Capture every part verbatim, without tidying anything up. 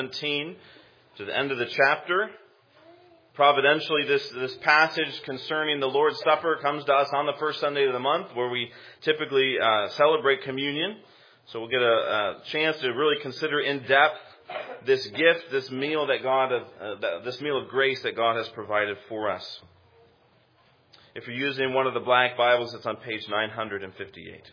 seventeen to the end of the chapter. Providentially, this, this passage concerning the Lord's Supper comes to us on the first Sunday of the month, where we typically uh, celebrate communion. So we'll get a, a chance to really consider in depth this gift, this meal that God, uh, this meal of grace that God has provided for us. If you're using one of the black Bibles, it's on page nine hundred fifty-eight.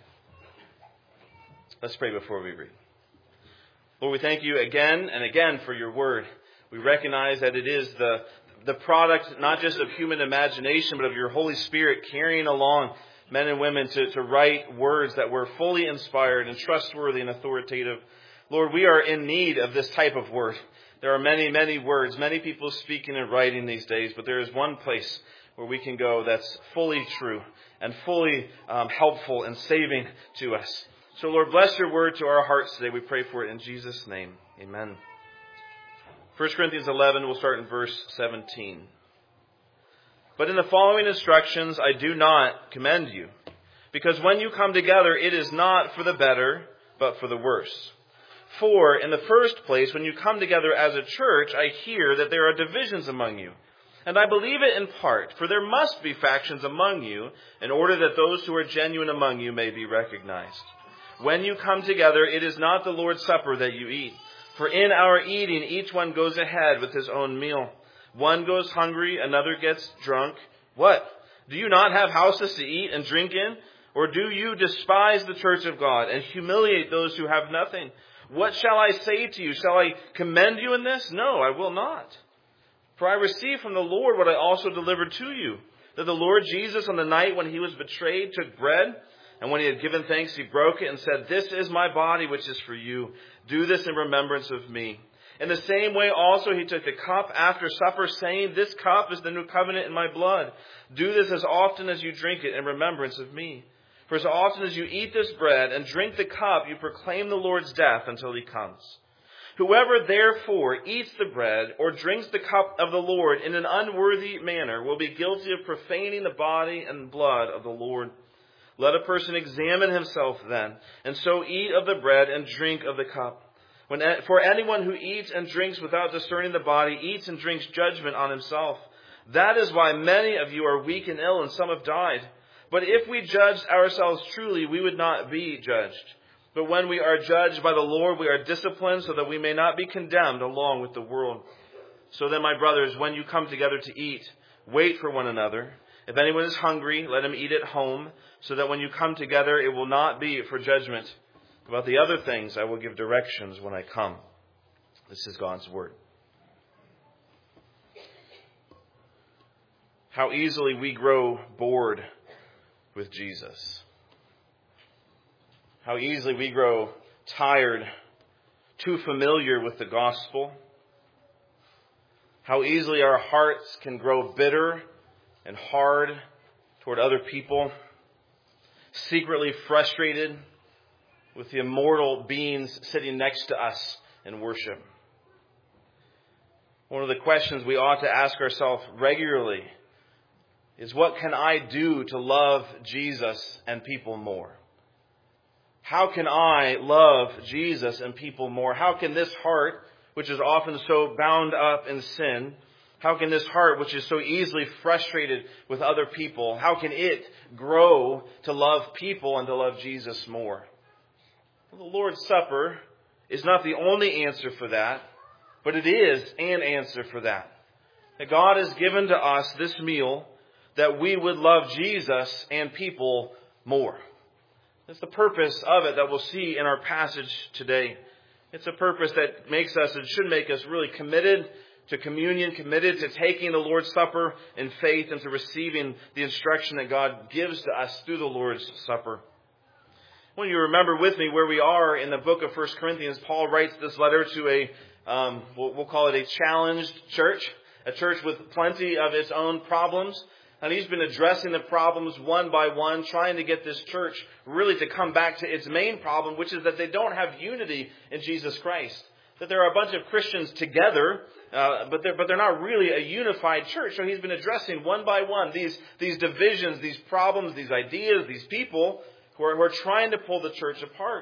Let's pray before we read. Lord, we thank you again and again for your word. We recognize that it is the, the product not just of human imagination, but of your Holy Spirit carrying along men and women to, to write words that were fully inspired and trustworthy and authoritative. Lord, we are in need of this type of word. There are many, many words, many people speaking and writing these days, but there is one place where we can go that's fully true and fully um, helpful and saving to us. So, Lord, bless your word to our hearts today. We pray for it in Jesus' name. Amen. First Corinthians eleven, we'll start in verse seventeen. But in the following instructions, I do not commend you, because when you come together, it is not for the better, but for the worse. For, in the first place, when you come together as a church, I hear that there are divisions among you. And I believe it in part, for there must be factions among you, in order that those who are genuine among you may be recognized. When you come together, it is not the Lord's Supper that you eat. For in our eating, each one goes ahead with his own meal. One goes hungry, another gets drunk. What? Do you not have houses to eat and drink in? Or do you despise the church of God and humiliate those who have nothing? What shall I say to you? Shall I commend you in this? No, I will not. For I received from the Lord what I also delivered to you, that the Lord Jesus, on the night when he was betrayed, took bread, and when he had given thanks, he broke it and said, "This is my body, which is for you. Do this in remembrance of me." In the same way also he took the cup after supper, saying, "This cup is the new covenant in my blood. Do this as often as you drink it in remembrance of me. For as often as you eat this bread and drink the cup, you proclaim the Lord's death until he comes. Whoever therefore eats the bread or drinks the cup of the Lord in an unworthy manner will be guilty of profaning the body and blood of the Lord. Let a person examine himself then, and so eat of the bread and drink of the cup. When, for anyone who eats and drinks without discerning the body eats and drinks judgment on himself. That is why many of you are weak and ill, and some have died. But if we judged ourselves truly, we would not be judged. But when we are judged by the Lord, we are disciplined so that we may not be condemned along with the world. So then, my brothers, when you come together to eat, wait for one another. If anyone is hungry, let him eat at home, so that when you come together, it will not be for judgment. About the other things, I will give directions when I come. This is God's word. How easily we grow bored with Jesus. How easily we grow tired, too familiar with the gospel. How easily our hearts can grow bitter and hard toward other people, secretly frustrated with the immortal beings sitting next to us in worship. One of the questions we ought to ask ourselves regularly is, what can I do to love Jesus and people more? How can I love Jesus and people more? How can this heart, which is often so bound up in sin, how can this heart, which is so easily frustrated with other people, how can it grow to love people and to love Jesus more? Well, the Lord's Supper is not the only answer for that, but it is an answer for that. That God has given to us this meal that we would love Jesus and people more. That's the purpose of it that we'll see in our passage today. It's a purpose that makes us, and should make us, really committed to communion, committed to taking the Lord's Supper in faith and to receiving the instruction that God gives to us through the Lord's Supper. When you remember with me where we are in the book of First Corinthians, Paul writes this letter to a, um, we'll, we'll call it a challenged church, a church with plenty of its own problems. And he's been addressing the problems one by one, trying to get this church really to come back to its main problem, which is that they don't have unity in Jesus Christ. That there are a bunch of Christians together, uh, but they're, but they're not really a unified church. So he's been addressing one by one these, these divisions, these problems, these ideas, these people who are, who are trying to pull the church apart.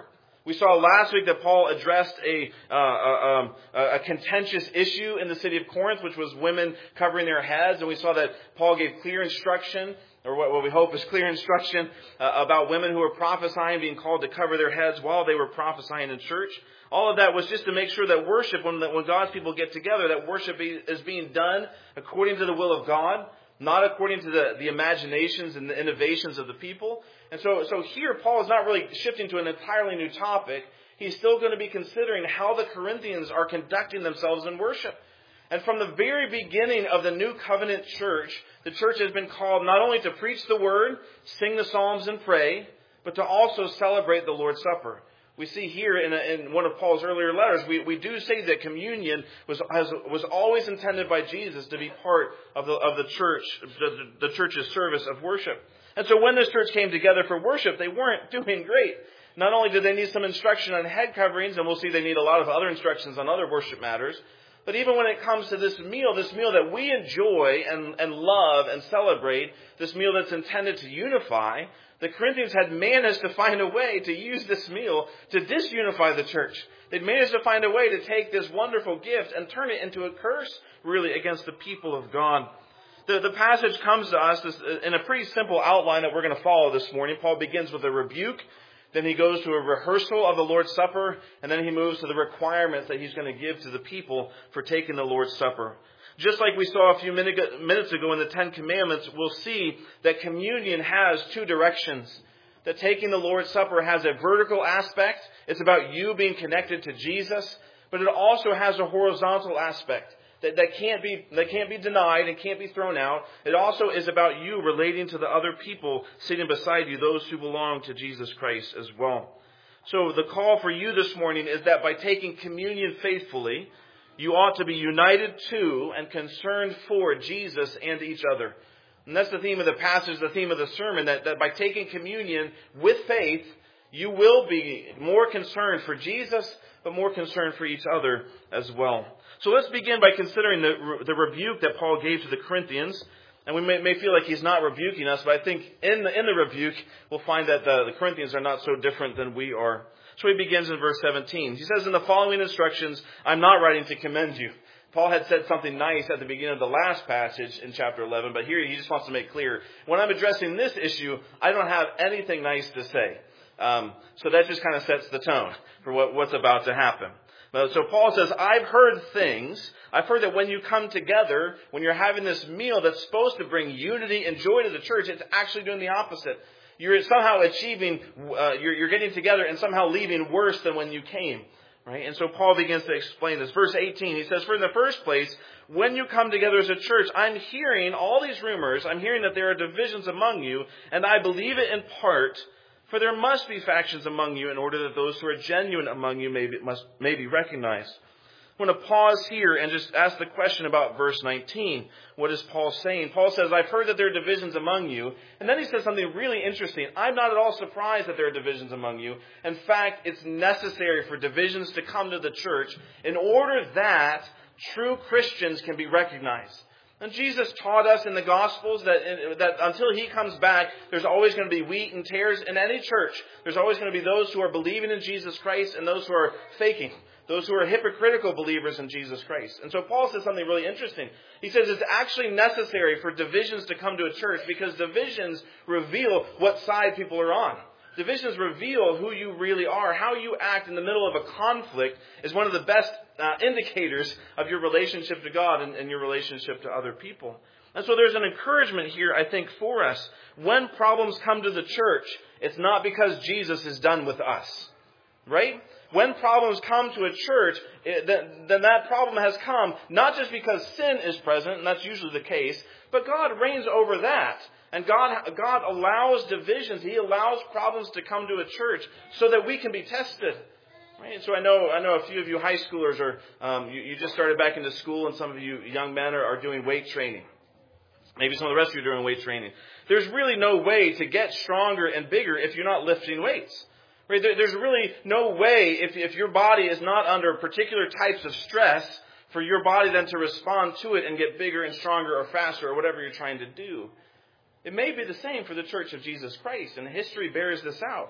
We saw last week that Paul addressed a, uh, a, um, a contentious issue in the city of Corinth, which was women covering their heads. And we saw that Paul gave clear instruction, or what, what we hope is clear instruction, uh, about women who were prophesying being called to cover their heads while they were prophesying in church. All of that was just to make sure that worship, when, when God's people get together, that worship be, is being done according to the will of God, not according to the, the imaginations and the innovations of the people. And so, so here, Paul is not really shifting to an entirely new topic. He's still going to be considering how the Corinthians are conducting themselves in worship. And from the very beginning of the New Covenant church, the church has been called not only to preach the word, sing the psalms and pray, but to also celebrate the Lord's Supper. We see here in, a, in one of Paul's earlier letters, we, we do say that communion was has, was always intended by Jesus to be part of the of the church, the, the church's service of worship. And so when this church came together for worship, they weren't doing great. Not only did they need some instruction on head coverings, and we'll see they need a lot of other instructions on other worship matters, but even when it comes to this meal, this meal that we enjoy and, and love and celebrate, this meal that's intended to unify, the Corinthians had managed to find a way to use this meal to disunify the church. They'd managed to find a way to take this wonderful gift and turn it into a curse, really, against the people of God. The, the passage comes to us in a pretty simple outline that we're going to follow this morning. Paul begins with a rebuke. Then he goes to a rehearsal of the Lord's Supper. And then he moves to the requirements that he's going to give to the people for taking the Lord's Supper. Just like we saw a few minutes ago in the Ten Commandments, we'll see that communion has two directions. That taking the Lord's Supper has a vertical aspect. It's about you being connected to Jesus. But it also has a horizontal aspect that, that can't be that can't be denied and can't be thrown out. It also is about you relating to the other people sitting beside you, those who belong to Jesus Christ as well. So the call for you this morning is that by taking communion faithfully, you ought to be united to and concerned for Jesus and each other. And that's the theme of the passage, the theme of the sermon, that, that by taking communion with faith, you will be more concerned for Jesus, but more concerned for each other as well. So let's begin by considering the, the rebuke that Paul gave to the Corinthians. And we may, may feel like he's not rebuking us, but I think in the, in the rebuke, we'll find that the, the Corinthians are not so different than we are. So he begins in verse seventeen. He says, in the following instructions, I'm not writing to commend you. Paul had said something nice at the beginning of the last passage in chapter eleven, but here he just wants to make clear, when I'm addressing this issue, I don't have anything nice to say. Um, so that just kind of sets the tone for what, what's about to happen. So Paul says, I've heard things. I've heard that when you come together, when you're having this meal that's supposed to bring unity and joy to the church, it's actually doing the opposite. You're somehow achieving, uh, you're, you're getting together and somehow leaving worse than when you came. Right? And so Paul begins to explain this. Verse eighteen, he says, for in the first place, when you come together as a church, I'm hearing all these rumors. I'm hearing that there are divisions among you, and I believe it in part. For there must be factions among you in order that those who are genuine among you may be, must, may be recognized. I want to pause here and just ask the question about verse nineteen. What is Paul saying? Paul says, I've heard that there are divisions among you. And then he says something really interesting. I'm not at all surprised that there are divisions among you. In fact, it's necessary for divisions to come to the church in order that true Christians can be recognized. And Jesus taught us in the Gospels that, that until he comes back, there's always going to be wheat and tares in any church. There's always going to be those who are believing in Jesus Christ and those who are faking. Those who are hypocritical believers in Jesus Christ. And so Paul says something really interesting. He says it's actually necessary for divisions to come to a church because divisions reveal what side people are on. Divisions reveal who you really are. How you act in the middle of a conflict is one of the best uh, indicators of your relationship to God and, and your relationship to other people. And so there's an encouragement here, I think, for us. When problems come to the church, it's not because Jesus is done with us. Right? When problems come to a church, it, then, then that problem has come not just because sin is present, and that's usually the case, but God reigns over that. And God, God allows divisions. He allows problems to come to a church so that we can be tested. Right? So I know I know a few of you high schoolers are, um, you, you just started back into school, and some of you young men are, are doing weight training. Maybe some of the rest of you are doing weight training. There's really no way to get stronger and bigger if you're not lifting weights. Right? There's really no way, if, if your body is not under particular types of stress, for your body then to respond to it and get bigger and stronger or faster or whatever you're trying to do. It may be the same for the Church of Jesus Christ, and history bears this out.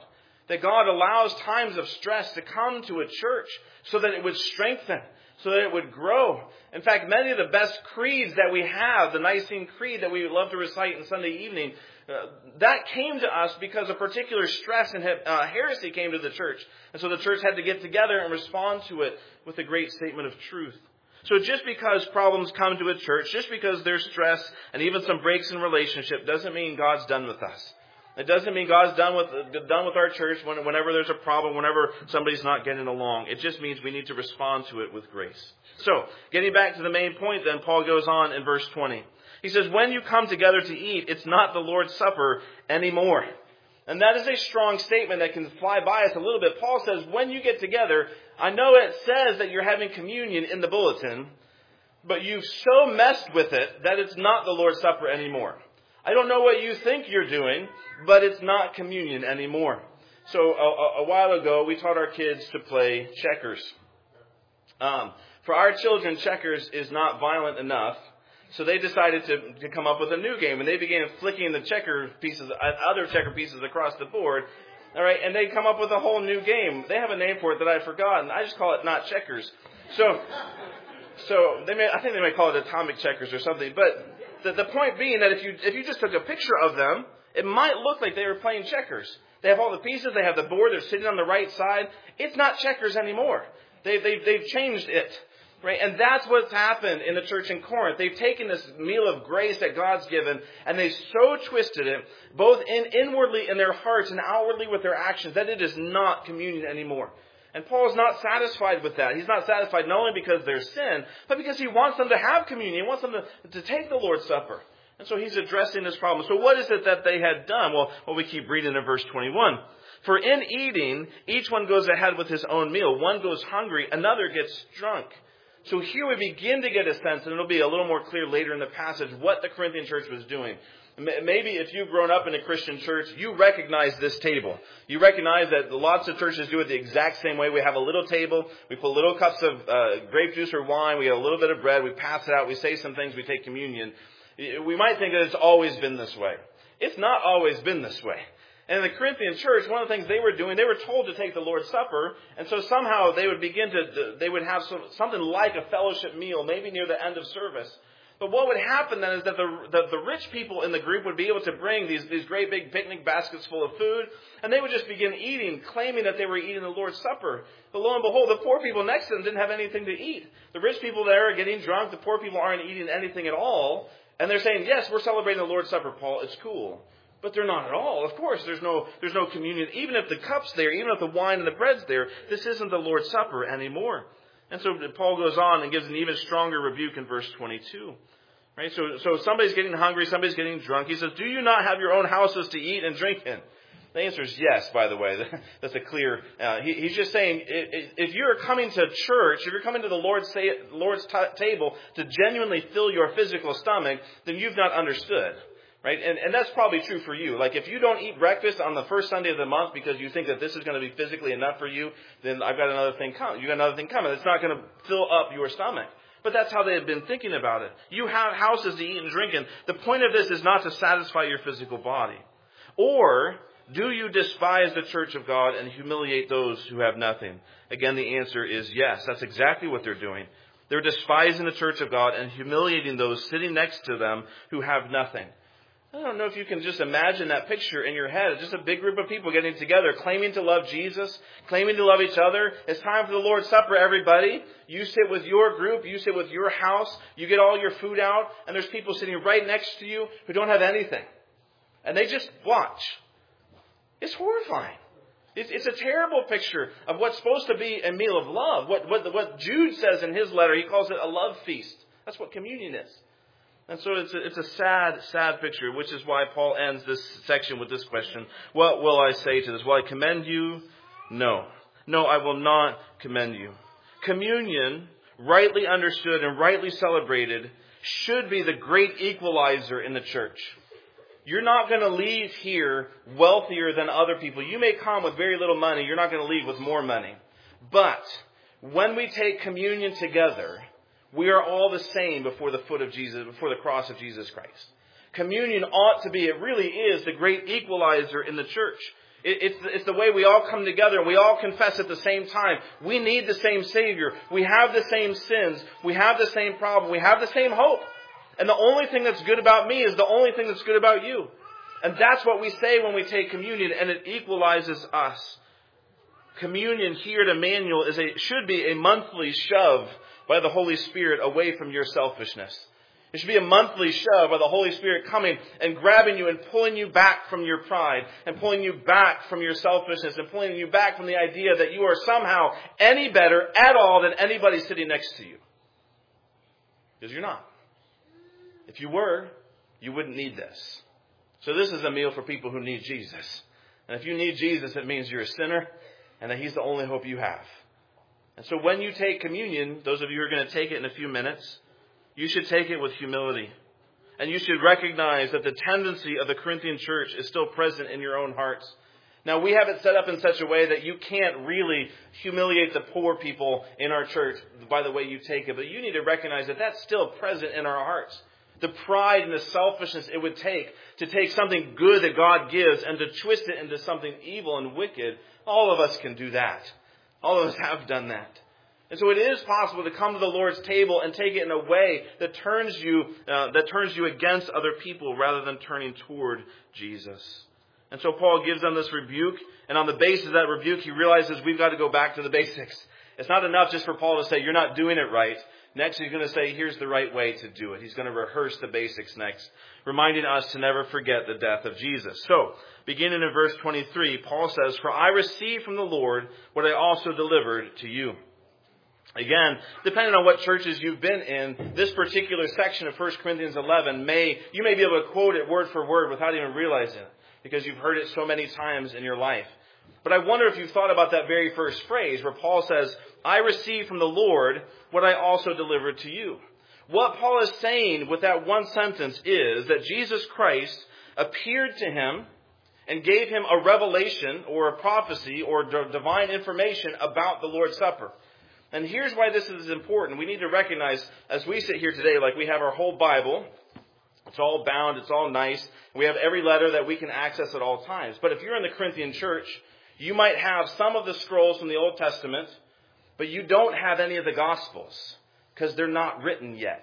That God allows times of stress to come to a church so that it would strengthen, so that it would grow. In fact, many of the best creeds that we have, the Nicene Creed that we love to recite on Sunday evening, uh, that came to us because a particular stress and uh, heresy came to the church. And so the church had to get together and respond to it with a great statement of truth. So just because problems come to a church, just because there's stress and even some breaks in relationship, doesn't mean God's done with us. It doesn't mean God's done with done with our church when, whenever there's a problem, whenever somebody's not getting along. It just means we need to respond to it with grace. So, getting back to the main point then, Paul goes on in verse twenty. He says, when you come together to eat, it's not the Lord's Supper anymore. And that is a strong statement that can fly by us a little bit. Paul says, when you get together, I know it says that you're having communion in the bulletin, but you've so messed with it that it's not the Lord's Supper anymore. I don't know what you think you're doing, but it's not communion anymore. So a, a while ago, we taught our kids to play checkers. Um, for our children, checkers is not violent enough, so they decided to, to come up with a new game, and they began flicking the checker pieces, other checker pieces across the board. All right, and they come up with a whole new game. They have a name for it that I've forgotten. I just call it not checkers. So, so they may, I think they may call it atomic checkers or something, but. The, the point being that if you if you just took a picture of them, it might look like they were playing checkers. They have all the pieces, they have the board, they're sitting on the right side. It's not checkers anymore. They, they, they've changed it. Right? And that's what's happened in the church in Corinth. They've taken this meal of grace that God's given, and they've so twisted it, both in, inwardly in their hearts and outwardly with their actions, that it is not communion anymore. And Paul is not satisfied with that. He's not satisfied not only because there's sin, but because he wants them to have communion. He wants them to, to take the Lord's Supper. And so he's addressing this problem. So what is it that they had done? Well, well, we keep reading in verse twenty-one. For in eating, each one goes ahead with his own meal. One goes hungry, another gets drunk. So here we begin to get a sense, and it'll be a little more clear later in the passage, what the Corinthian church was doing. Maybe if you've grown up in a Christian church, you recognize this table. You recognize that lots of churches do it the exact same way. We have a little table. We put little cups of uh, grape juice or wine. We get a little bit of bread. We pass it out. We say some things. We take communion. We might think that it's always been this way. It's not always been this way. And in the Corinthian church, one of the things they were doing, they were told to take the Lord's Supper. And so somehow they would begin to, they would have some, something like a fellowship meal, maybe near the end of service. But what would happen then is that the, the the rich people in the group would be able to bring these, these great big picnic baskets full of food, and they would just begin eating, claiming that they were eating the Lord's Supper. But lo and behold, the poor people next to them didn't have anything to eat. The rich people there are getting drunk. The poor people aren't eating anything at all. And they're saying, yes, we're celebrating the Lord's Supper, Paul. It's cool. But they're not at all. Of course, there's no there's no communion. Even if the cup's there, even if the wine and the bread's there, this isn't the Lord's Supper anymore. And so Paul goes on and gives an even stronger rebuke in verse twenty-two. Right? So, so somebody's getting hungry, somebody's getting drunk. He says, do you not have your own houses to eat and drink in? The answer is yes, by the way. That's a clear, uh, he, he's just saying, if you're coming to church, if you're coming to the Lord's, Lord's t- table to genuinely fill your physical stomach, then you've not understood. Right? And, and that's probably true for you. Like if you don't eat breakfast on the first Sunday of the month because you think that this is going to be physically enough for you, then I've got another thing coming. You got another thing coming. It's not going to fill up your stomach. But that's how they had been thinking about it. You have houses to eat and drink in. The point of this is not to satisfy your physical body. Or do you despise the church of God and humiliate those who have nothing? Again, the answer is yes. That's exactly what they're doing. They're despising the church of God and humiliating those sitting next to them who have nothing. I don't know if you can just imagine that picture in your head. It's just a big group of people getting together, claiming to love Jesus, claiming to love each other. It's time for the Lord's Supper, everybody. You sit with your group. You sit with your house. You get all your food out. And there's people sitting right next to you who don't have anything. And they just watch. It's horrifying. It's, it's a terrible picture of what's supposed to be a meal of love. What, what, what Jude says in his letter, he calls it a love feast. That's what communion is. And so it's a, it's a sad, sad picture, which is why Paul ends this section with this question. What will I say to this? Will I commend you? No. No, I will not commend you. Communion, rightly understood and rightly celebrated, should be the great equalizer in the church. You're not going to leave here wealthier than other people. You may come with very little money. You're not going to leave with more money. But when we take communion together, we are all the same before the foot of Jesus, before the cross of Jesus Christ. Communion ought to be, it really is the great equalizer in the church. It, it's, it's the way we all come together and we all confess at the same time. We need the same Savior. We have the same sins. We have the same problem. We have the same hope. And the only thing that's good about me is the only thing that's good about you. And that's what we say when we take communion, and it equalizes us. Communion here at Emmanuel is a, should be a monthly shove by the Holy Spirit away from your selfishness. It should be a monthly shove by the Holy Spirit coming and grabbing you and pulling you back from your pride and pulling you back from your selfishness and pulling you back from the idea that you are somehow any better at all than anybody sitting next to you. Because you're not. If you were, you wouldn't need this. So this is a meal for people who need Jesus. And if you need Jesus, it means you're a sinner and that He's the only hope you have. And so when you take communion, those of you who are going to take it in a few minutes, you should take it with humility. And you should recognize that the tendency of the Corinthian church is still present in your own hearts. Now, we have it set up in such a way that you can't really humiliate the poor people in our church by the way you take it. But you need to recognize that that's still present in our hearts. The pride and the selfishness it would take to take something good that God gives and to twist it into something evil and wicked. All of us can do that. All of us have done that. And so it is possible to come to the Lord's table and take it in a way that turns you uh, that turns you against other people rather than turning toward Jesus. And so Paul gives them this rebuke, and on the basis of that rebuke, he realizes we've got to go back to the basics. It's not enough just for Paul to say, you're not doing it right. Next, he's going to say, here's the right way to do it. He's going to rehearse the basics next, reminding us to never forget the death of Jesus. So, beginning in verse twenty-three, Paul says, for I received from the Lord what I also delivered to you. Again, depending on what churches you've been in, this particular section of First Corinthians eleven may, you may be able to quote it word for word without even realizing it, because you've heard it so many times in your life. But I wonder if you've thought about that very first phrase where Paul says, I received from the Lord what I also delivered to you. What Paul is saying with that one sentence is that Jesus Christ appeared to him and gave him a revelation or a prophecy or divine information about the Lord's Supper. And here's why this is important. We need to recognize, as we sit here today, like we have our whole Bible. It's all bound. It's all nice. We have every letter that we can access at all times. But if you're in the Corinthian church, you might have some of the scrolls from the Old Testament, but you don't have any of the Gospels because they're not written yet.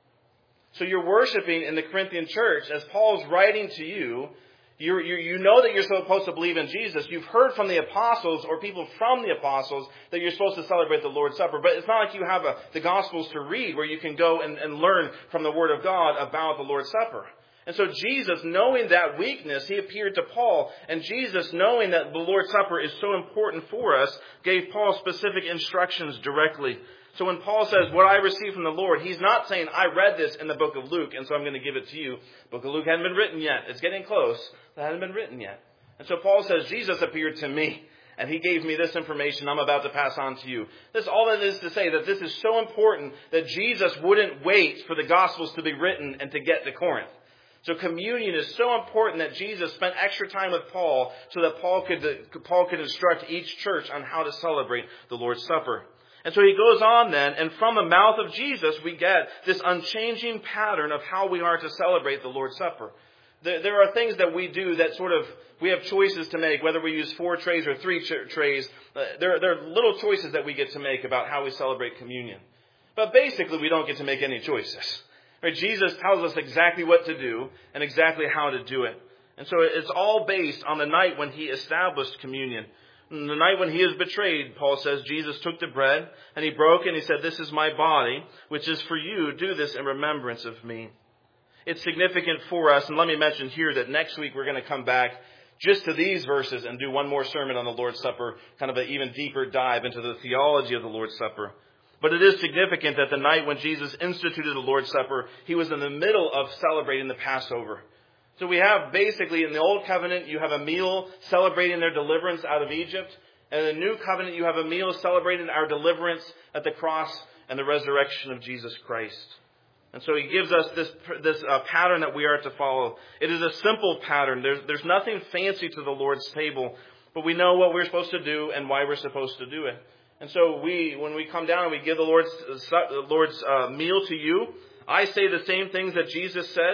So you're worshiping in the Corinthian church as Paul's writing to you. You you know that you're supposed to believe in Jesus. You've heard from the apostles or people from the apostles that you're supposed to celebrate the Lord's Supper. But it's not like you have a, the Gospels to read where you can go and, and learn from the Word of God about the Lord's Supper. And so Jesus, knowing that weakness, he appeared to Paul. And Jesus, knowing that the Lord's Supper is so important for us, gave Paul specific instructions directly. So when Paul says, what I received from the Lord, he's not saying, I read this in the book of Luke, and so I'm going to give it to you. The book of Luke hadn't been written yet. It's getting close. It hadn't been written yet. And so Paul says, Jesus appeared to me, and he gave me this information I'm about to pass on to you. This all that is to say that this is so important that Jesus wouldn't wait for the Gospels to be written and to get to Corinth. So communion is so important that Jesus spent extra time with Paul so that Paul could, Paul could instruct each church on how to celebrate the Lord's Supper. And so he goes on then, and from the mouth of Jesus, we get this unchanging pattern of how we are to celebrate the Lord's Supper. There, there are things that we do that sort of, we have choices to make, whether we use four trays or three ch- trays. Uh, there, there are little choices that we get to make about how we celebrate communion. But basically, we don't get to make any choices. Right? Jesus tells us exactly what to do and exactly how to do it. And so it's all based on the night when he established communion. And the night when he is betrayed, Paul says, Jesus took the bread and he broke it and he said, this is my body, which is for you. Do this in remembrance of me. It's significant for us. And let me mention here that next week we're going to come back just to these verses and do one more sermon on the Lord's Supper, kind of an even deeper dive into the theology of the Lord's Supper. But it is significant that the night when Jesus instituted the Lord's Supper, he was in the middle of celebrating the Passover. So we have basically in the Old Covenant, you have a meal celebrating their deliverance out of Egypt. And in the New Covenant, you have a meal celebrating our deliverance at the cross and the resurrection of Jesus Christ. And so he gives us this, this uh, pattern that we are to follow. It is a simple pattern. There's, there's nothing fancy to the Lord's table, but we know what we're supposed to do and why we're supposed to do it. And so we, when we come down and we give the Lord's, the Lord's uh, meal to you, I say the same things that Jesus said,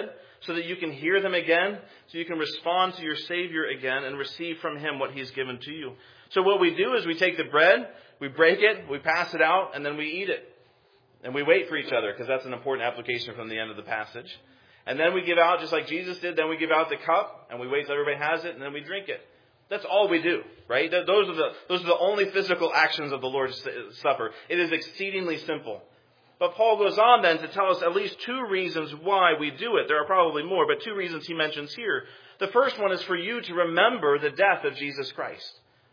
so that you can hear them again, so you can respond to your Savior again and receive from Him what He's given to you. So what we do is we take the bread, we break it, we pass it out, and then we eat it. And we wait for each other, because that's an important application from the end of the passage. And then we give out, just like Jesus did, then we give out the cup, and we wait till everybody has it, and then we drink it. That's all we do, right? Those are the, those are the only physical actions of the Lord's Supper. It is exceedingly simple. But Paul goes on then to tell us at least two reasons why we do it. There are probably more, but two reasons he mentions here. The first one is for you to remember the death of Jesus Christ.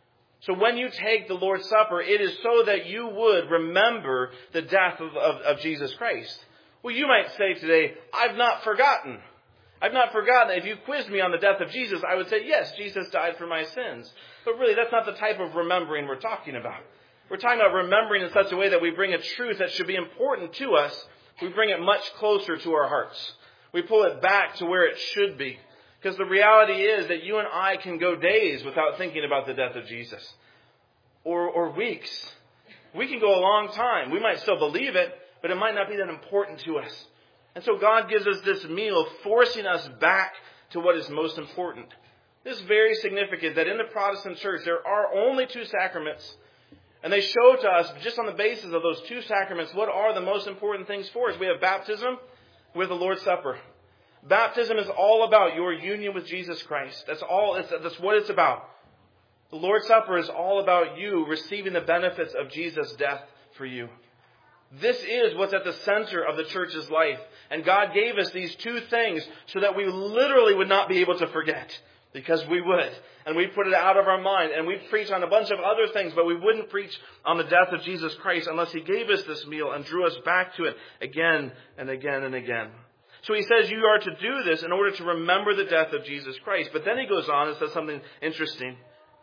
So when you take the Lord's Supper, it is so that you would remember the death of, of, of Jesus Christ. Well, you might say today, I've not forgotten. I've not forgotten. If you quizzed me on the death of Jesus, I would say, yes, Jesus died for my sins. But really, that's not the type of remembering we're talking about. We're talking about remembering in such a way that we bring a truth that should be important to us. We bring it much closer to our hearts. We pull it back to where it should be. Because the reality is that you and I can go days without thinking about the death of Jesus. Or, or weeks. We can go a long time. We might still believe it, but it might not be that important to us. And so God gives us this meal, forcing us back to what is most important. This is very significant that in the Protestant church there are only two sacraments. And they show to us, just on the basis of those two sacraments, what are the most important things for us. We have baptism with the Lord's Supper. Baptism is all about your union with Jesus Christ. That's all. It's, that's what it's about. The Lord's Supper is all about you receiving the benefits of Jesus' death for you. This is what's at the center of the church's life. And God gave us these two things so that we literally would not be able to forget. Because we would. And we'd put it out of our mind. And we'd preach on a bunch of other things, but we wouldn't preach on the death of Jesus Christ unless He gave us this meal and drew us back to it again and again and again. So He says you are to do this in order to remember the death of Jesus Christ. But then He goes on and says something interesting.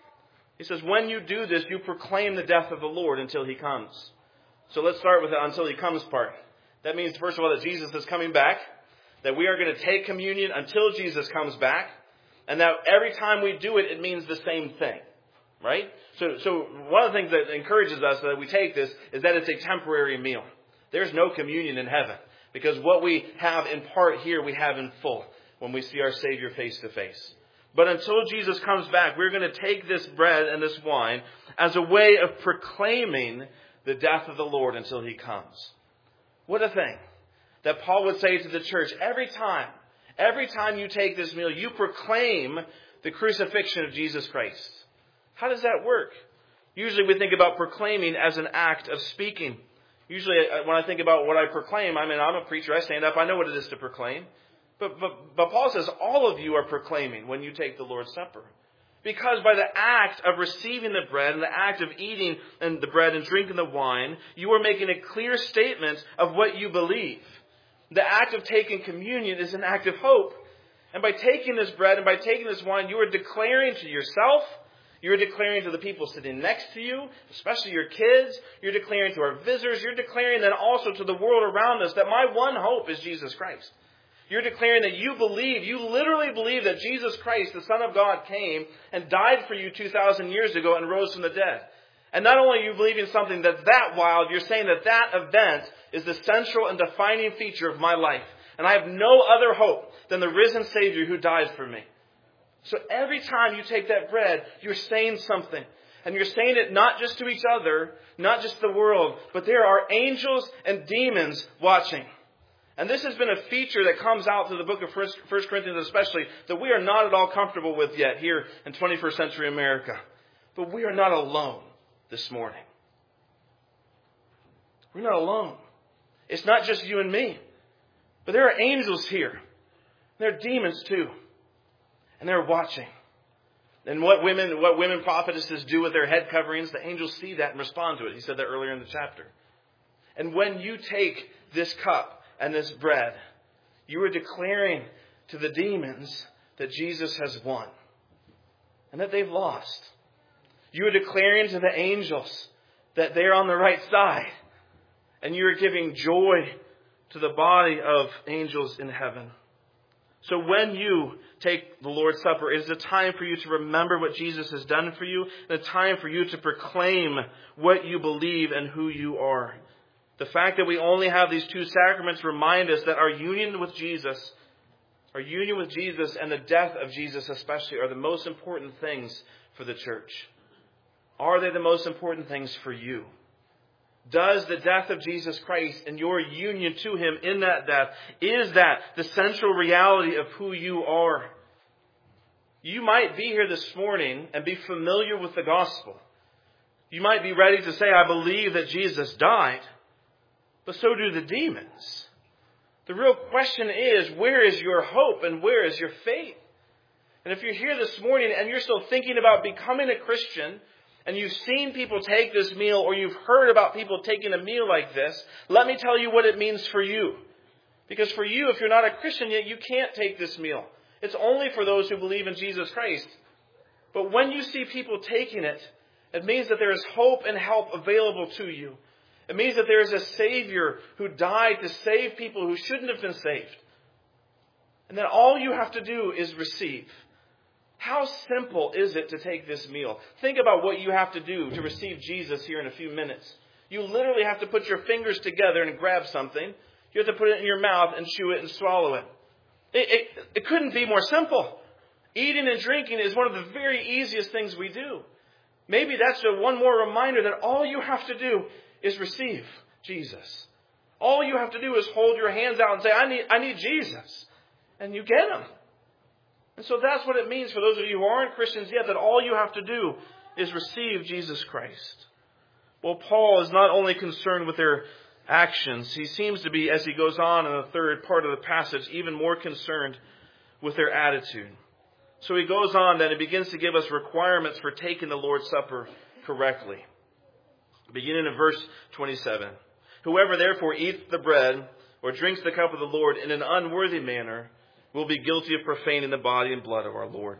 He says, when you do this, you proclaim the death of the Lord until He comes. So let's start with the until He comes part. That means, first of all, that Jesus is coming back. That we are going to take communion until Jesus comes back. And that every time we do it, it means the same thing. Right? So, so one of the things that encourages us that we take this is that it's a temporary meal. There's no communion in heaven. Because what we have in part here, we have in full when we see our Savior face to face. But until Jesus comes back, we're going to take this bread and this wine as a way of proclaiming the death of the Lord until He comes. What a thing that Paul would say to the church. Every time, every time you take this meal, you proclaim the crucifixion of Jesus Christ. How does that work? Usually we think about proclaiming as an act of speaking. Usually when I think about what I proclaim, I mean, I'm a preacher, I stand up, I know what it is to proclaim. But, but, but Paul says all of you are proclaiming when you take the Lord's Supper. Because by the act of receiving the bread and the act of eating and the bread and drinking the wine, you are making a clear statement of what you believe. The act of taking communion is an act of hope. And by taking this bread and by taking this wine, you are declaring to yourself, you're declaring to the people sitting next to you, especially your kids, you're declaring to our visitors, you're declaring then also to the world around us that my one hope is Jesus Christ. You're declaring that you believe, you literally believe that Jesus Christ, the Son of God, came and died for you two thousand years ago and rose from the dead. And not only are you believing something that's that wild, you're saying that that event is the central and defining feature of my life. And I have no other hope than the risen Savior who died for me. So every time you take that bread, you're saying something. And you're saying it not just to each other, not just the world, but there are angels and demons watching. And this has been a feature that comes out through the book of First Corinthians especially, that we are not at all comfortable with yet here in twenty-first century America. But we are not alone this morning. We're not alone. It's not just you and me. But there are angels here. There are demons too. And they're watching. And what women, what women prophetesses do with their head coverings, the angels see that and respond to it. He said that earlier in the chapter. And when you take this cup and this bread, you are declaring to the demons that Jesus has won and that they've lost. You are declaring to the angels that they're on the right side, and you are giving joy to the body of angels in heaven. So when you take the Lord's Supper, it is a time for you to remember what Jesus has done for you, and a time for you to proclaim what you believe and who you are. The fact that we only have these two sacraments remind us that our union with Jesus Our union with Jesus and the death of Jesus especially are the most important things for the church. Are they the most important things for you? Does the death of Jesus Christ and your union to Him in that death, is that the central reality of who you are? You might be here this morning and be familiar with the gospel. You might be ready to say, I believe that Jesus died, but so do the demons. The real question is, where is your hope and where is your faith? And if you're here this morning and you're still thinking about becoming a Christian, and you've seen people take this meal, or you've heard about people taking a meal like this, let me tell you what it means for you. Because for you, if you're not a Christian yet, you can't take this meal. It's only for those who believe in Jesus Christ. But when you see people taking it, it means that there is hope and help available to you. It means that there is a Savior who died to save people who shouldn't have been saved. And that all you have to do is receive. How simple is it to take this meal? Think about what you have to do to receive Jesus here in a few minutes. You literally have to put your fingers together and grab something. You have to put it in your mouth and chew it and swallow it. It, it, it couldn't be more simple. Eating and drinking is one of the very easiest things we do. Maybe that's a one more reminder that all you have to do is receive Jesus. All you have to do is hold your hands out and say, I need, I need Jesus. And you get Him. And so that's what it means for those of you who aren't Christians yet, that all you have to do is receive Jesus Christ. Well, Paul is not only concerned with their actions, he seems to be, as he goes on in the third part of the passage, even more concerned with their attitude. So he goes on then and begins to give us requirements for taking the Lord's Supper correctly. Beginning in verse twenty-seven. Whoever therefore eats the bread or drinks the cup of the Lord in an unworthy manner will be guilty of profaning the body and blood of our Lord.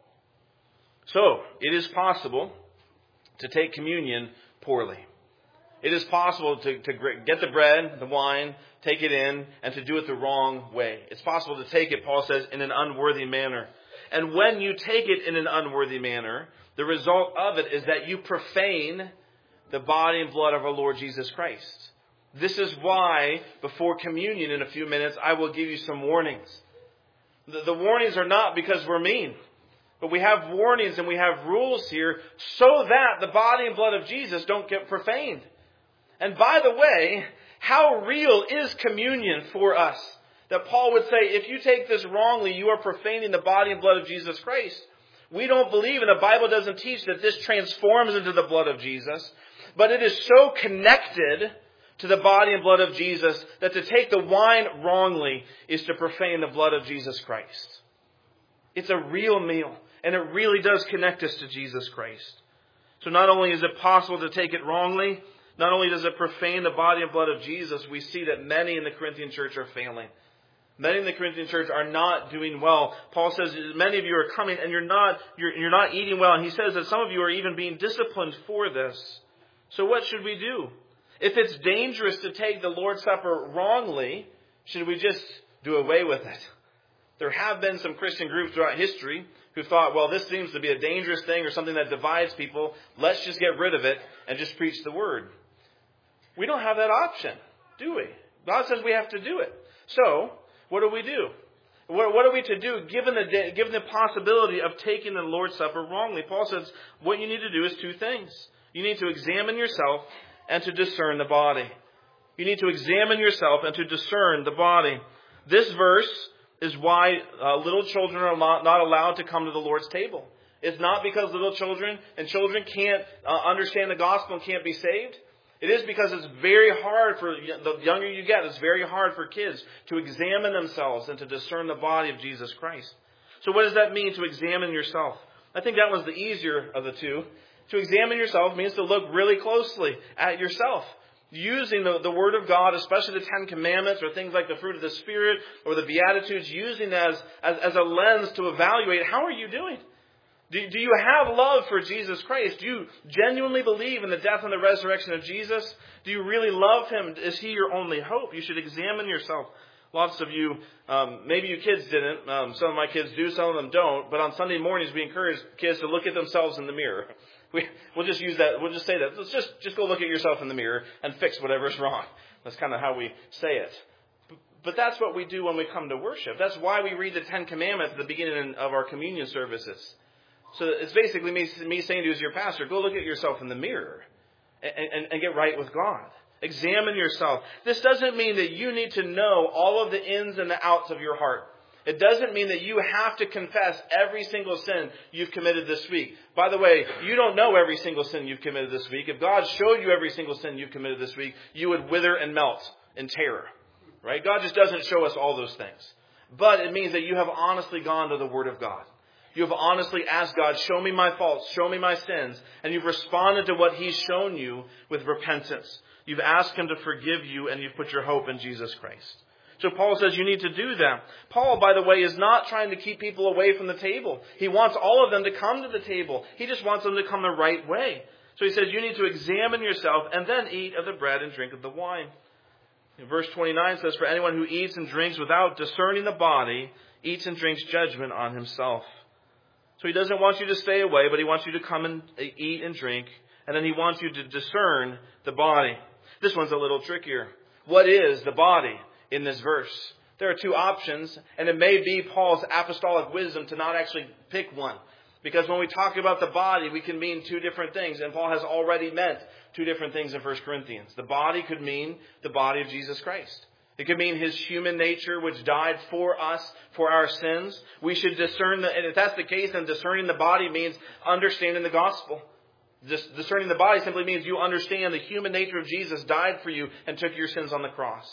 So, it is possible to take communion poorly. It is possible to, to get the bread, the wine, take it in, and to do it the wrong way. It's possible to take it, Paul says, in an unworthy manner. And when you take it in an unworthy manner, the result of it is that you profane the body and blood of our Lord Jesus Christ. This is why, before communion in a few minutes, I will give you some warnings. The, the warnings are not because we're mean, but we have warnings and we have rules here so that the body and blood of Jesus don't get profaned. And by the way, how real is communion for us? That Paul would say, if you take this wrongly, you are profaning the body and blood of Jesus Christ. We don't believe, and the Bible doesn't teach, that this transforms into the blood of Jesus. But it is so connected to the body and blood of Jesus that to take the wine wrongly is to profane the blood of Jesus Christ. It's a real meal, and it really does connect us to Jesus Christ. So not only is it possible to take it wrongly, not only does it profane the body and blood of Jesus, we see that many in the Corinthian church are failing. Many in the Corinthian church are not doing well. Paul says many of you are coming and you're not, you're, you're not eating well. And he says that some of you are even being disciplined for this. So what should we do? If it's dangerous to take the Lord's Supper wrongly, should we just do away with it? There have been some Christian groups throughout history who thought, well, this seems to be a dangerous thing or something that divides people. Let's just get rid of it and just preach the word. We don't have that option, do we? God says we have to do it. So, what do we do? What, what are we to do given the, given the possibility of taking the Lord's Supper wrongly? Paul says what you need to do is two things. You need to examine yourself and to discern the body. You need to examine yourself and to discern the body. This verse is why uh, little children are not, not allowed to come to the Lord's table. It's not because little children and children can't uh, understand the gospel and can't be saved. It is because it's very hard for, the younger you get, it's very hard for kids to examine themselves and to discern the body of Jesus Christ. So what does that mean, to examine yourself? I think that was the easier of the two. To examine yourself means to look really closely at yourself, using the, the Word of God, especially the Ten Commandments or things like the fruit of the Spirit or the Beatitudes, using as, as, as a lens to evaluate, how are you doing? Do, do you have love for Jesus Christ? Do you genuinely believe in the death and the resurrection of Jesus? Do you really love Him? Is He your only hope? You should examine yourself. Lots of you, um, maybe you kids didn't. Um, some of my kids do, some of them don't. But on Sunday mornings, we encourage kids to look at themselves in the mirror. We, we'll just use that. We'll just say that. Let's just, just go look at yourself in the mirror and fix whatever's wrong. That's kind of how we say it. But that's what we do when we come to worship. That's why we read the Ten Commandments at the beginning of our communion services. So it's basically me, me saying to you as your pastor, go look at yourself in the mirror and, and, and get right with God. Examine yourself. This doesn't mean that you need to know all of the ins and the outs of your heart. It doesn't mean that you have to confess every single sin you've committed this week. By the way, you don't know every single sin you've committed this week. If God showed you every single sin you've committed this week, you would wither and melt in terror. Right? God just doesn't show us all those things. But it means that you have honestly gone to the Word of God. You have honestly asked God, show me my faults, show me my sins. And you've responded to what He's shown you with repentance. You've asked Him to forgive you, and you've put your hope in Jesus Christ. So Paul says you need to do that. Paul, by the way, is not trying to keep people away from the table. He wants all of them to come to the table. He just wants them to come the right way. So he says you need to examine yourself and then eat of the bread and drink of the wine. Verse twenty-nine says, for anyone who eats and drinks without discerning the body, eats and drinks judgment on himself. So he doesn't want you to stay away, but he wants you to come and eat and drink. And then he wants you to discern the body. This one's a little trickier. What is the body in this verse? There are two options, and it may be Paul's apostolic wisdom to not actually pick one. Because when we talk about the body, we can mean two different things. And Paul has already meant two different things in First Corinthians. The body could mean the body of Jesus Christ. It could mean His human nature, which died for us, for our sins. We should discern, the, and if that's the case, then discerning the body means understanding the gospel. Dis- discerning the body simply means you understand the human nature of Jesus died for you and took your sins on the cross.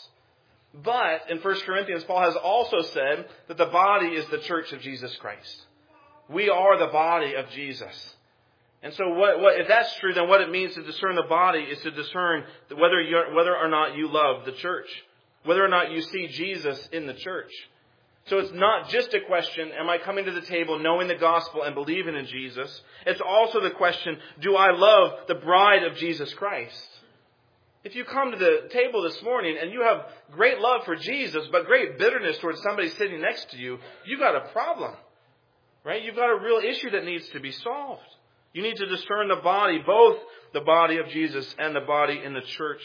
But in First Corinthians, Paul has also said that the body is the church of Jesus Christ. We are the body of Jesus. And so what, what, if that's true, then what it means to discern the body is to discern whether, you're, whether or not you love the church. Whether or not you see Jesus in the church. So it's not just a question, am I coming to the table knowing the gospel and believing in Jesus? It's also the question, do I love the bride of Jesus Christ? If you come to the table this morning and you have great love for Jesus, but great bitterness towards somebody sitting next to you, you've got a problem. Right? You've got a real issue that needs to be solved. You need to discern the body, both the body of Jesus and the body in the church.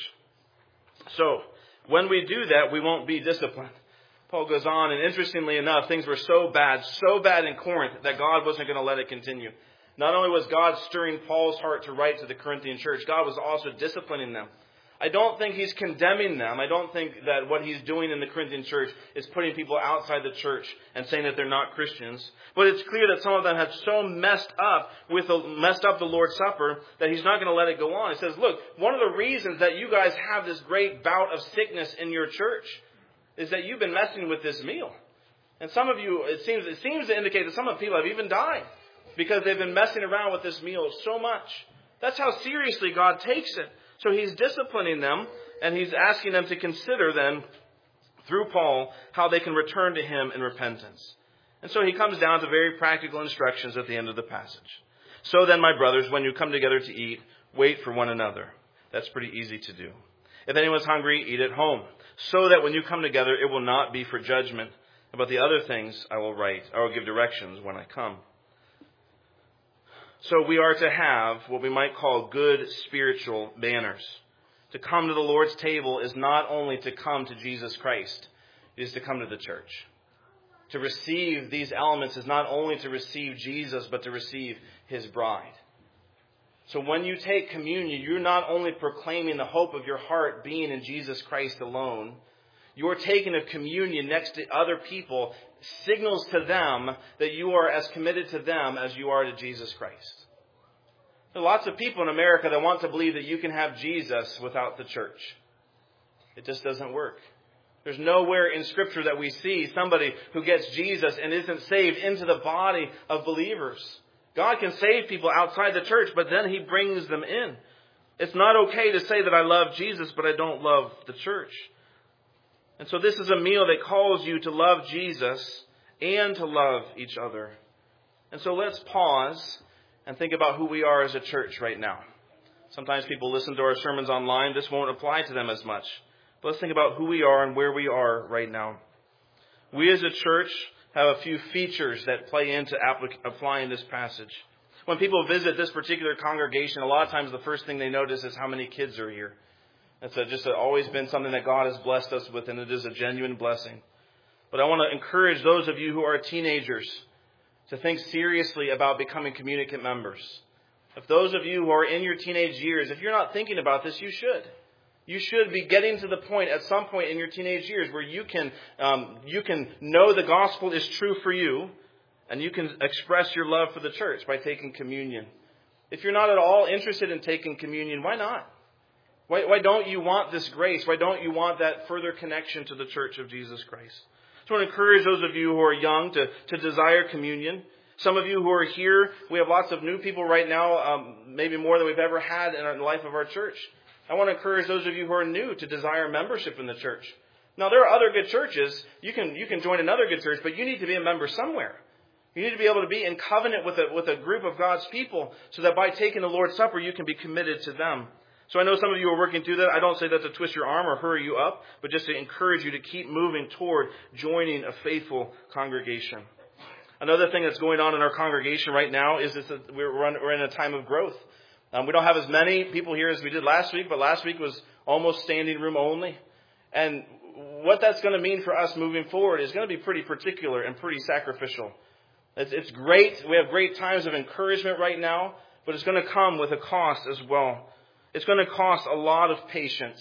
So, when we do that, we won't be disciplined. Paul goes on, and interestingly enough, things were so bad, so bad in Corinth, that God wasn't going to let it continue. Not only was God stirring Paul's heart to write to the Corinthian church, God was also disciplining them. I don't think he's condemning them. I don't think that what he's doing in the Corinthian church is putting people outside the church and saying that they're not Christians. But it's clear that some of them have so messed up with the, messed up the Lord's Supper that he's not going to let it go on. He says, look, one of the reasons that you guys have this great bout of sickness in your church is that you've been messing with this meal. And some of you, it seems, it seems to indicate that some of the people have even died because they've been messing around with this meal so much. That's how seriously God takes it. So he's disciplining them, and he's asking them to consider then, through Paul, how they can return to him in repentance. And so he comes down to very practical instructions at the end of the passage. So then, my brothers, when you come together to eat, wait for one another. That's pretty easy to do. If anyone's hungry, eat at home, so that when you come together, it will not be for judgment. About the other things I will write, I will give directions when I come. So we are to have what we might call good spiritual manners. To come to the Lord's table is not only to come to Jesus Christ, it is to come to the church. To receive these elements is not only to receive Jesus, but to receive His bride. So when you take communion, you're not only proclaiming the hope of your heart being in Jesus Christ alone, you're taking a communion next to other people, signals to them that you are as committed to them as you are to Jesus Christ. There are lots of people in America that want to believe that you can have Jesus without the church. It just doesn't work. There's nowhere in Scripture that we see somebody who gets Jesus and isn't saved into the body of believers. God can save people outside the church, but then He brings them in. It's not okay to say that I love Jesus, but I don't love the church. And so this is a meal that calls you to love Jesus and to love each other. And so let's pause and think about who we are as a church right now. Sometimes people listen to our sermons online. This won't apply to them as much. But let's think about who we are and where we are right now. We as a church have a few features that play into applying this passage. When people visit this particular congregation, a lot of times the first thing they notice is how many kids are here. It's a, just a, always been something that God has blessed us with, and it is a genuine blessing. But I want to encourage those of you who are teenagers to think seriously about becoming communicant members. If those of you who are in your teenage years, if you're not thinking about this, you should. You should be getting to the point at some point in your teenage years where you can um, you can know the gospel is true for you, and you can express your love for the church by taking communion. If you're not at all interested in taking communion, why not? Why, why don't you want this grace? Why don't you want that further connection to the church of Jesus Christ? So I want to encourage those of you who are young to, to desire communion. Some of you who are here, we have lots of new people right now, um, maybe more than we've ever had in the life of our church. I want to encourage those of you who are new to desire membership in the church. Now, there are other good churches. You can you can join another good church, but you need to be a member somewhere. You need to be able to be in covenant with a, with a group of God's people so that by taking the Lord's Supper, you can be committed to them. So I know some of you are working through that. I don't say that to twist your arm or hurry you up, but just to encourage you to keep moving toward joining a faithful congregation. Another thing that's going on in our congregation right now is that we're in a time of growth. Um, we don't have as many people here as we did last week, but last week was almost standing room only. And what that's going to mean for us moving forward is going to be pretty particular and pretty sacrificial. It's, it's great. We have great times of encouragement right now, but it's going to come with a cost as well. It's going to cost a lot of patience.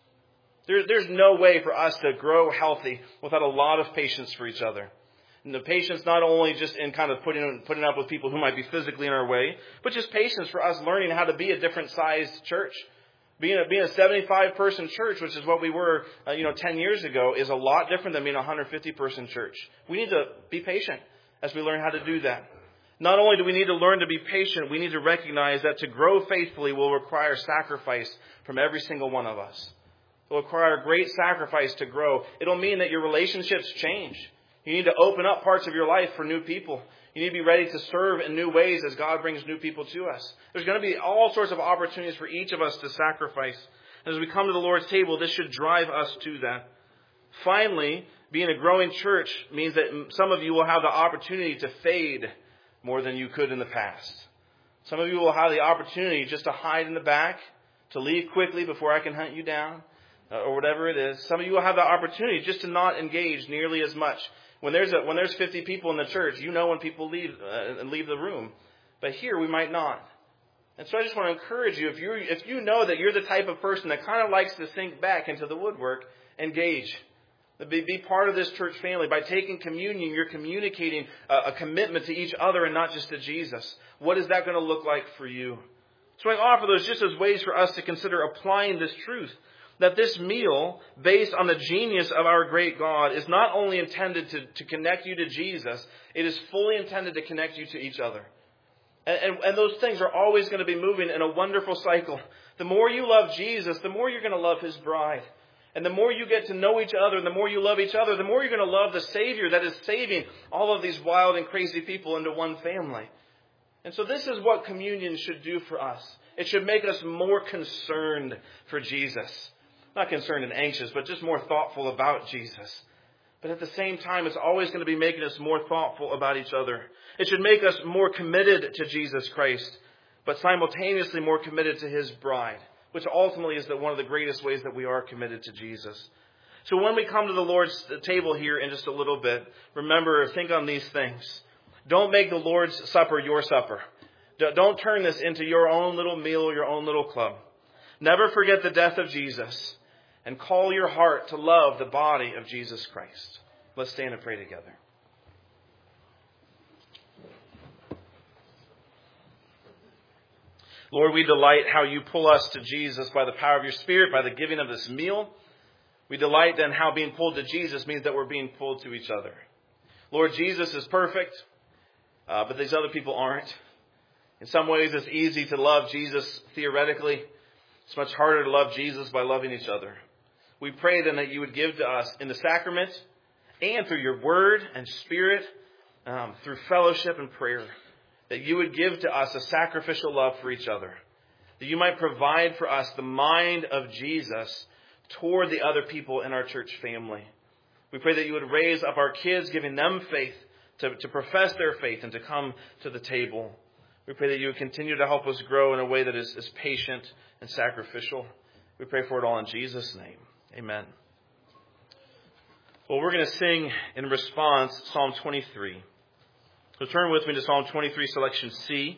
There, there's no way for us to grow healthy without a lot of patience for each other. And the patience not only just in kind of putting putting up with people who might be physically in our way, but just patience for us learning how to be a different sized church. Being a, being a seventy-five person church, which is what we were, uh, you know, ten years ago, is a lot different than being a one hundred fifty person church. We need to be patient as we learn how to do that. Not only do we need to learn to be patient, we need to recognize that to grow faithfully will require sacrifice from every single one of us. It will require great sacrifice to grow. It'll mean that your relationships change. You need to open up parts of your life for new people. You need to be ready to serve in new ways as God brings new people to us. There's going to be all sorts of opportunities for each of us to sacrifice. And as we come to the Lord's table, this should drive us to that. Finally, being a growing church means that some of you will have the opportunity to fade more than you could in the past. Some of you will have the opportunity just to hide in the back, to leave quickly before I can hunt you down, uh, or whatever it is. Some of you will have the opportunity just to not engage nearly as much. When there's a, when there's fifty people in the church, you know when people leave uh, and leave the room. But here we might not. And so I just want to encourage you, if you if you know that you're the type of person that kind of likes to sink back into the woodwork, engage. Be, be part of this church family. By taking communion, you're communicating a, a commitment to each other and not just to Jesus. What is that going to look like for you? So I offer those just as ways for us to consider applying this truth. That this meal, based on the genius of our great God, is not only intended to, to connect you to Jesus, it is fully intended to connect you to each other. And, and, and those things are always going to be moving in a wonderful cycle. The more you love Jesus, the more you're going to love His bride. And the more you get to know each other, and the more you love each other, the more you're going to love the Savior that is saving all of these wild and crazy people into one family. And so this is what communion should do for us. It should make us more concerned for Jesus. Not concerned and anxious, but just more thoughtful about Jesus. But at the same time, it's always going to be making us more thoughtful about each other. It should make us more committed to Jesus Christ, but simultaneously more committed to His bride, which ultimately is the, one of the greatest ways that we are committed to Jesus. So when we come to the Lord's table here in just a little bit, remember, think on these things. Don't make the Lord's Supper your supper. Don't turn this into your own little meal, your own little club. Never forget the death of Jesus. And call your heart to love the body of Jesus Christ. Let's stand and pray together. Lord, we delight how you pull us to Jesus by the power of your Spirit, by the giving of this meal. We delight in how being pulled to Jesus means that we're being pulled to each other. Lord, Jesus is perfect, uh, but these other people aren't. In some ways, it's easy to love Jesus theoretically. It's much harder to love Jesus by loving each other. We pray then that you would give to us in the sacrament and through your word and Spirit, um, through fellowship and prayer, that you would give to us a sacrificial love for each other, that you might provide for us the mind of Jesus toward the other people in our church family. We pray that you would raise up our kids, giving them faith to, to profess their faith and to come to the table. We pray that you would continue to help us grow in a way that is, is patient and sacrificial. We pray for it all in Jesus' name. Amen. Well, we're going to sing in response Psalm twenty-three. So turn with me to Psalm twenty-three, selection C.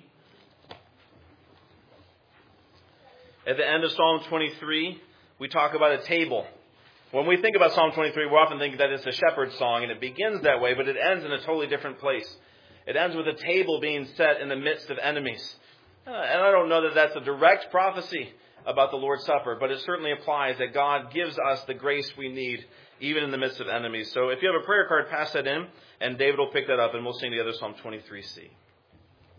At the end of Psalm twenty-three, we talk about a table. When we think about Psalm twenty-three, we often think that it's a shepherd's song, and it begins that way, but it ends in a totally different place. It ends with a table being set in the midst of enemies. Uh, and I don't know that that's a direct prophecy about the Lord's Supper, but it certainly applies that God gives us the grace we need, even in the midst of enemies. So if you have a prayer card, pass that in, and David will pick that up, and we'll sing together Psalm twenty-three C.